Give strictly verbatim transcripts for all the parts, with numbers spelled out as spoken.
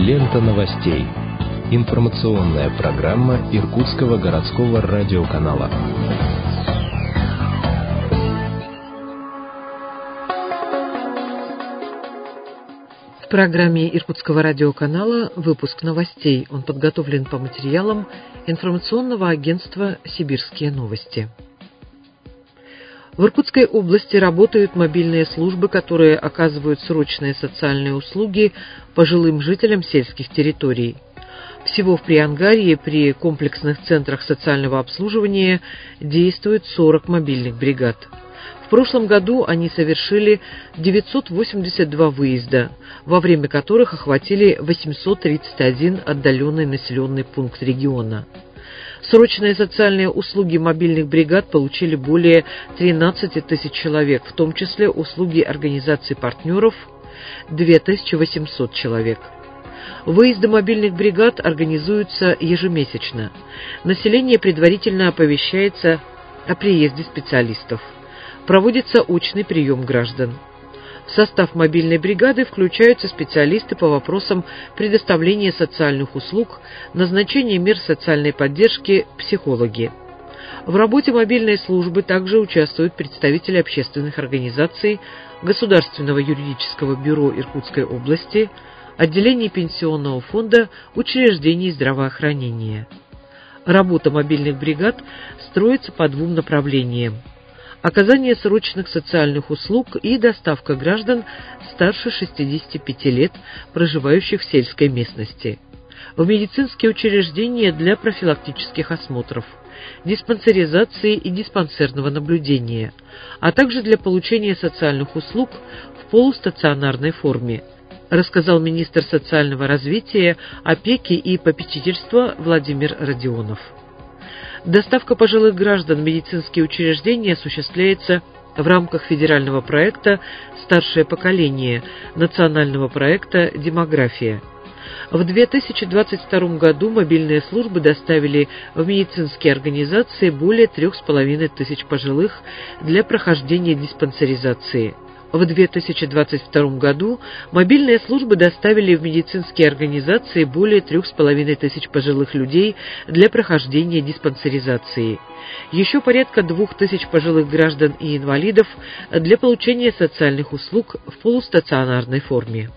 Лента новостей. Информационная программа Иркутского городского радиоканала. В программе Иркутского радиоканала выпуск новостей. Он подготовлен по материалам информационного агентства «Сибирские новости». В Иркутской области работают мобильные службы, которые оказывают срочные социальные услуги пожилым жителям сельских территорий. Всего в Приангарье при комплексных центрах социального обслуживания действует сорок мобильных бригад. В прошлом году они совершили девятьсот восемьдесят два выезда, во время которых охватили восемьсот тридцать один отдаленный населенный пункт региона. Срочные социальные услуги мобильных бригад получили более тринадцати тысяч человек, в том числе услуги организаций партнеров – две тысячи восемьсот человек. Выезды мобильных бригад организуются ежемесячно. Население предварительно оповещается о приезде специалистов. Проводится очный прием граждан. В состав мобильной бригады включаются специалисты по вопросам предоставления социальных услуг, назначения мер социальной поддержки, психологи. В работе мобильной службы также участвуют представители общественных организаций, Государственного юридического бюро Иркутской области, отделений пенсионного фонда, учреждений здравоохранения. Работа мобильных бригад строится по двум направлениям: оказание срочных социальных услуг и доставка граждан старше шестидесяти пяти лет, проживающих в сельской местности, в медицинские учреждения для профилактических осмотров, диспансеризации и диспансерного наблюдения, а также для получения социальных услуг в полустационарной форме, рассказал министр социального развития, опеки и попечительства Владимир Родионов. Доставка пожилых граждан в медицинские учреждения осуществляется в рамках федерального проекта «Старшее поколение» национального проекта «Демография». В две тысячи двадцать втором году мобильные службы доставили в медицинские организации более трех с половиной тысяч пожилых для прохождения диспансеризации. В две тысячи двадцать втором году мобильные службы доставили в медицинские организации более трех с половиной тысяч пожилых людей для прохождения диспансеризации. Еще порядка двух тысяч пожилых граждан и инвалидов для получения социальных услуг в полустационарной форме.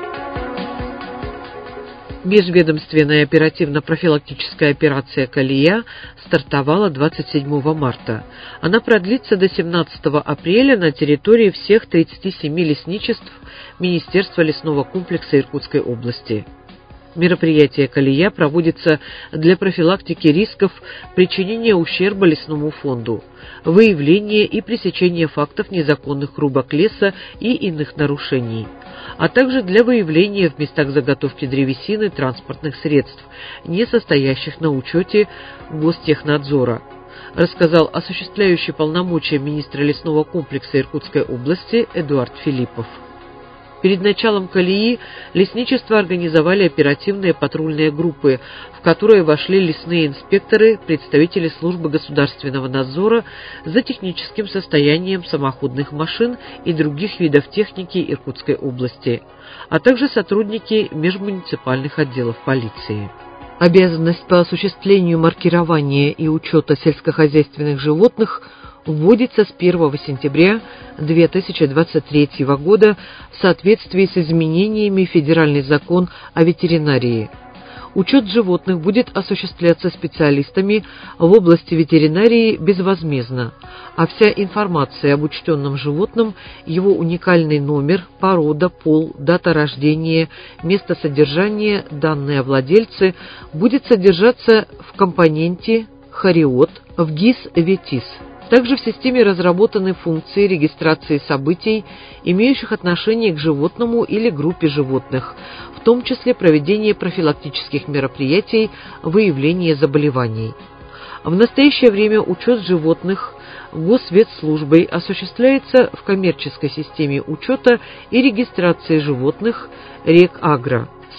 Межведомственная оперативно-профилактическая операция «Колея» стартовала двадцать седьмого марта. Она продлится до семнадцатого апреля на территории всех тридцати семи лесничеств Министерства лесного комплекса Иркутской области. Мероприятие «Колея» проводится для профилактики рисков причинения ущерба лесному фонду, выявления и пресечения фактов незаконных рубок леса и иных нарушений, а также для выявления в местах заготовки древесины транспортных средств, не состоящих на учете Гостехнадзора, рассказал осуществляющий полномочия министра лесного комплекса Иркутской области Эдуард Филиппов. Перед началом колеи лесничества организовали оперативные патрульные группы, в которые вошли лесные инспекторы, представители службы государственного надзора за техническим состоянием самоходных машин и других видов техники Иркутской области, а также сотрудники межмуниципальных отделов полиции. Обязанность по осуществлению маркирования и учета сельскохозяйственных животных вводится с первого сентября две тысячи двадцать третьего года в соответствии с изменениями в Федеральный закон о ветеринарии. Учет животных будет осуществляться специалистами в области ветеринарии безвозмездно, а вся информация об учтенном животном, его уникальный номер, порода, пол, дата рождения, место содержания, данные о владельце будет содержаться в компоненте «Хариот» в ГИС-ВЕТИС. Также в системе разработаны функции регистрации событий, имеющих отношение к животному или группе животных, в том числе проведение профилактических мероприятий, выявление заболеваний. В настоящее время учет животных Госветслужбой осуществляется в коммерческой системе учета и регистрации животных РЕК-Агро. С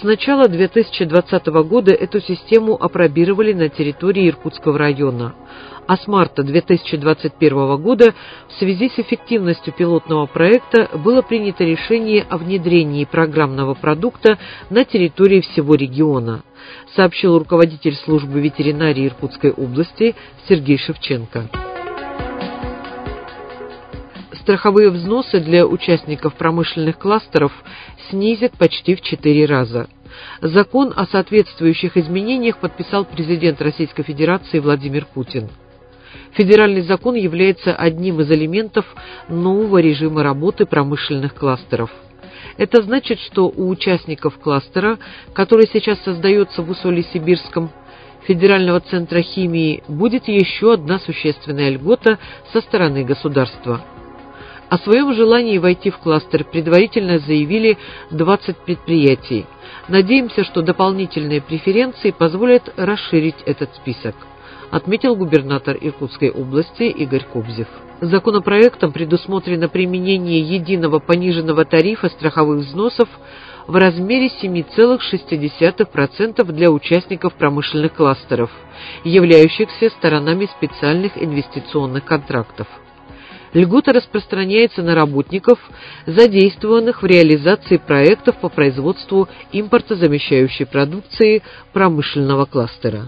начала две тысячи двадцатого года эту систему апробировали на территории Иркутского района, а с марта две тысячи двадцать первого года в связи с эффективностью пилотного проекта было принято решение о внедрении программного продукта на территории всего региона, сообщил руководитель службы ветеринарии Иркутской области Сергей Шевченко. Страховые взносы для участников промышленных кластеров снизят почти в четыре раза. Закон о соответствующих изменениях подписал президент Российской Федерации Владимир Путин. Федеральный закон является одним из элементов нового режима работы промышленных кластеров. Это значит, что у участников кластера, который сейчас создается в Усолье-Сибирском, Федерального центра химии, будет еще одна существенная льгота со стороны государства. О своем желании войти в кластер предварительно заявили двадцать предприятий. Надеемся, что дополнительные преференции позволят расширить этот список, отметил губернатор Иркутской области Игорь Кобзев. Законопроектом предусмотрено применение единого пониженного тарифа страховых взносов в размере семь целых шесть десятых процента для участников промышленных кластеров, являющихся сторонами специальных инвестиционных контрактов. Льгота распространяется на работников, задействованных в реализации проектов по производству импортозамещающей продукции промышленного кластера.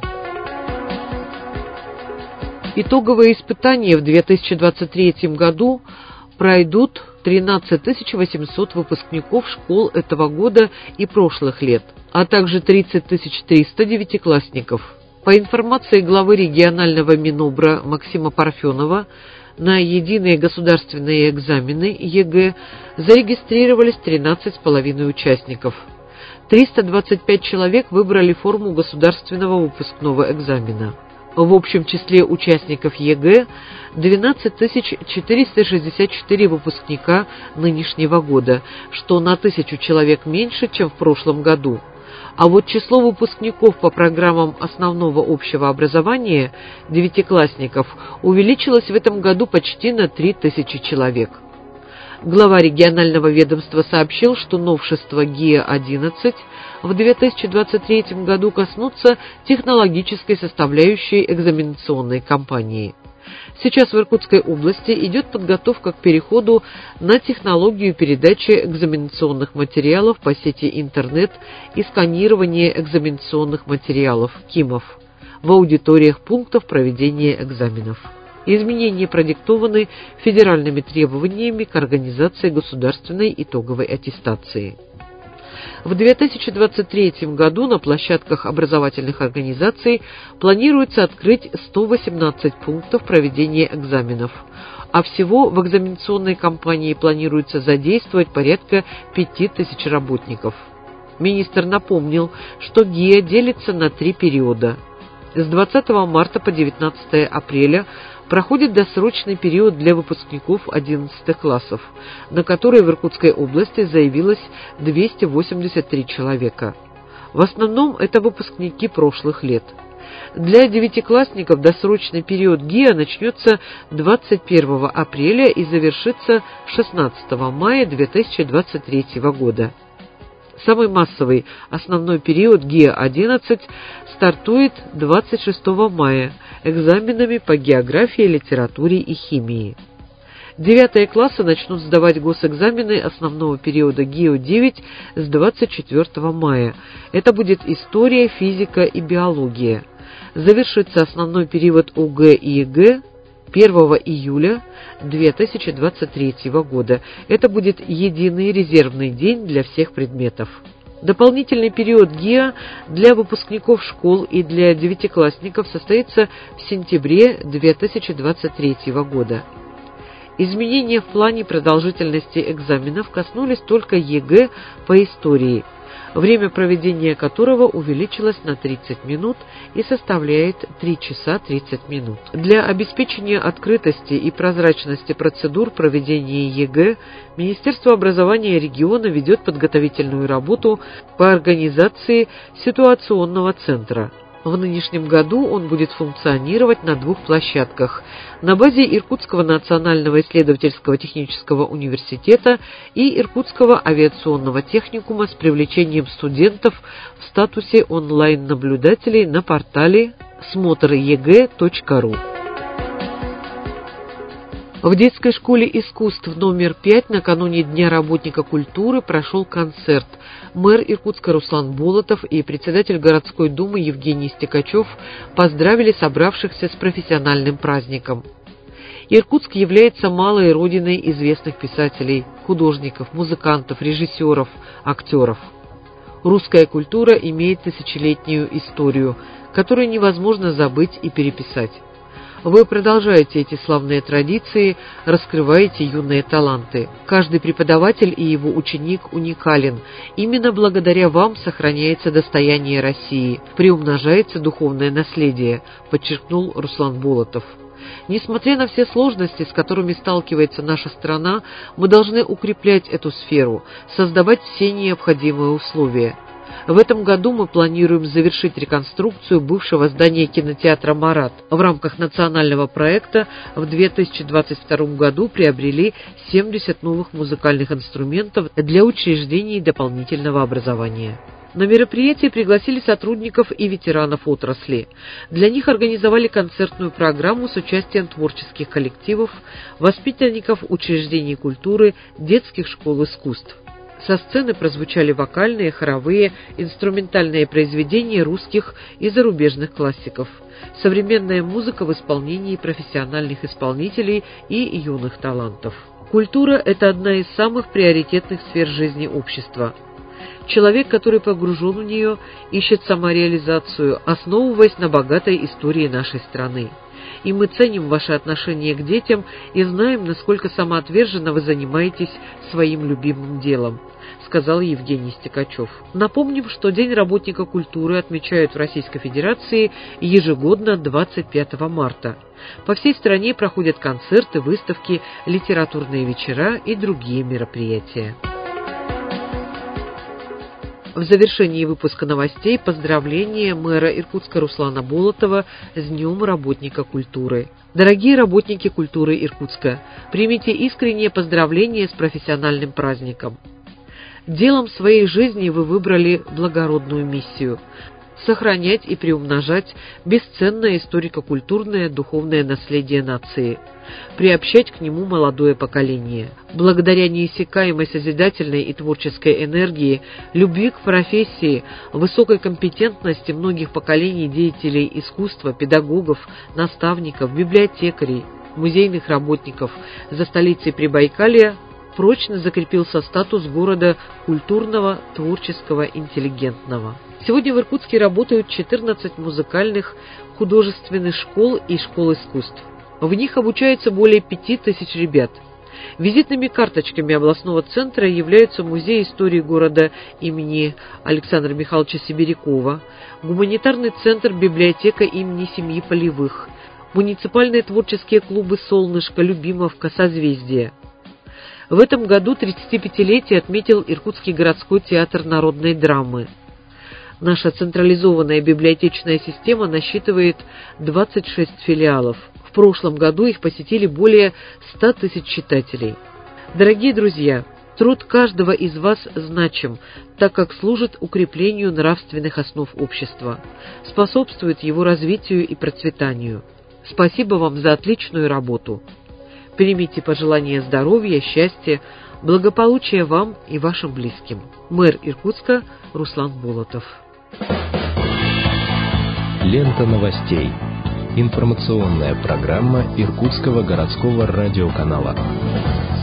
Итоговые испытания в две тысячи двадцать третьем году пройдут тринадцать тысяч восемьсот выпускников школ этого года и прошлых лет, а также тридцать тысяч триста девятиклассников. По информации главы регионального Минобра Максима Парфенова, на единые государственные экзамены ЕГЭ зарегистрировались тринадцать с половиной участников. триста двадцать пять человек выбрали форму государственного выпускного экзамена. В общем числе участников ЕГЭ двенадцать тысяч четыреста шестьдесят четыре выпускника нынешнего года, что на тысячу человек меньше, чем в прошлом году. А вот число выпускников по программам основного общего образования, девятиклассников, увеличилось в этом году почти на три тысячи человек. Глава регионального ведомства сообщил, что новшества ГИА одиннадцать в две тысячи двадцать третьем году коснутся технологической составляющей экзаменационной кампании. Сейчас в Иркутской области идет подготовка к переходу на технологию передачи экзаменационных материалов по сети интернет и сканирования экзаменационных материалов КИМов в аудиториях пунктов проведения экзаменов. Изменения продиктованы федеральными требованиями к организации государственной итоговой аттестации. В две тысячи двадцать третьем году на площадках образовательных организаций планируется открыть сто восемнадцать пунктов проведения экзаменов, а всего в экзаменационной кампании планируется задействовать порядка пяти тысяч работников. Министр напомнил, что ГИА делится на три периода. С двадцатого марта по девятнадцатое апреля проходит досрочный период для выпускников одиннадцатых классов, на который в Иркутской области заявилось двести восемьдесят три человека. В основном это выпускники прошлых лет. Для девятиклассников досрочный период ГИА начнется двадцать первого апреля и завершится шестнадцатого мая две тысячи двадцать третьего года. Самый массовый основной период ГИА одиннадцать стартует двадцать шестого мая экзаменами по географии, литературе и химии. Девятые классы начнут сдавать госэкзамены основного периода ГИА девять с двадцать четвертого мая. Это будет история, физика и биология. Завершится основной период ОГЭ и ЕГЭ первого июля две тысячи двадцать третьего года. Это будет единый резервный день для всех предметов. Дополнительный период ГИА для выпускников школ и для девятиклассников состоится в сентябре две тысячи двадцать третьего года. Изменения в плане продолжительности экзаменов коснулись только ЕГЭ по истории, время проведения которого увеличилось на тридцать минут и составляет три часа тридцать минут. Для обеспечения открытости и прозрачности процедур проведения ЕГЭ Министерство образования региона ведет подготовительную работу по организации ситуационного центра. В нынешнем году он будет функционировать на двух площадках – на базе Иркутского национального исследовательского технического университета и Иркутского авиационного техникума с привлечением студентов в статусе онлайн-наблюдателей на портале смотр е гэ точка ру. В детской школе искусств номер пять накануне Дня работника культуры прошел концерт. Мэр Иркутска Руслан Болотов и председатель городской думы Евгений Стекачев поздравили собравшихся с профессиональным праздником. Иркутск является малой родиной известных писателей, художников, музыкантов, режиссеров, актеров. Русская культура имеет тысячелетнюю историю, которую невозможно забыть и переписать. Вы продолжаете эти славные традиции, раскрываете юные таланты. Каждый преподаватель и его ученик уникален. Именно благодаря вам сохраняется достояние России, приумножается духовное наследие, подчеркнул Руслан Болотов. Несмотря на все сложности, с которыми сталкивается наша страна, мы должны укреплять эту сферу, создавать все необходимые условия. В этом году мы планируем завершить реконструкцию бывшего здания кинотеатра «Марат». В рамках национального проекта в две тысячи двадцать втором году приобрели семьдесят новых музыкальных инструментов для учреждений дополнительного образования. На мероприятие пригласили сотрудников и ветеранов отрасли. Для них организовали концертную программу с участием творческих коллективов, воспитанников учреждений культуры, детских школ искусств. Со сцены прозвучали вокальные, хоровые, инструментальные произведения русских и зарубежных классиков, современная музыка в исполнении профессиональных исполнителей и юных талантов. Культура – это одна из самых приоритетных сфер жизни общества. Человек, который погружен в нее, ищет самореализацию, основываясь на богатой истории нашей страны. И мы ценим ваше отношение к детям и знаем, насколько самоотверженно вы занимаетесь своим любимым делом, сказал Евгений Стекачев. Напомним, что День работника культуры отмечают в Российской Федерации ежегодно двадцать пятого марта. По всей стране проходят концерты, выставки, литературные вечера и другие мероприятия. В завершении выпуска новостей поздравления мэра Иркутска Руслана Болотова с Днем работника культуры. Дорогие работники культуры Иркутска, примите искренние поздравления с профессиональным праздником. Делом своей жизни вы выбрали благородную миссию – сохранять и приумножать бесценное историко-культурное духовное наследие нации, приобщать к нему молодое поколение. Благодаря неиссякаемой созидательной и творческой энергии, любви к профессии, высокой компетентности многих поколений деятелей искусства, педагогов, наставников, библиотекарей, музейных работников, за столицей Прибайкалья прочно закрепился статус города культурного, творческого, интеллигентного. Сегодня в Иркутске работают четырнадцать музыкальных, художественных школ и школ искусств. В них обучается более пяти тысяч ребят. Визитными карточками областного центра являются Музей истории города имени Александра Михайловича Сибирякова, Гуманитарный центр библиотека имени семьи Полевых, муниципальные творческие клубы «Солнышко», «Любимовка», «Созвездие». В этом году тридцатипятилетие отметил Иркутский городской театр народной драмы. Наша централизованная библиотечная система насчитывает двадцать шесть филиалов. В прошлом году их посетили более ста тысяч читателей. Дорогие друзья, труд каждого из вас значим, так как служит укреплению нравственных основ общества, способствует его развитию и процветанию. Спасибо вам за отличную работу. Примите пожелания здоровья, счастья, благополучия вам и вашим близким. Мэр Иркутска Руслан Болотов. Лента новостей. Информационная программа Иркутского городского радиоканала.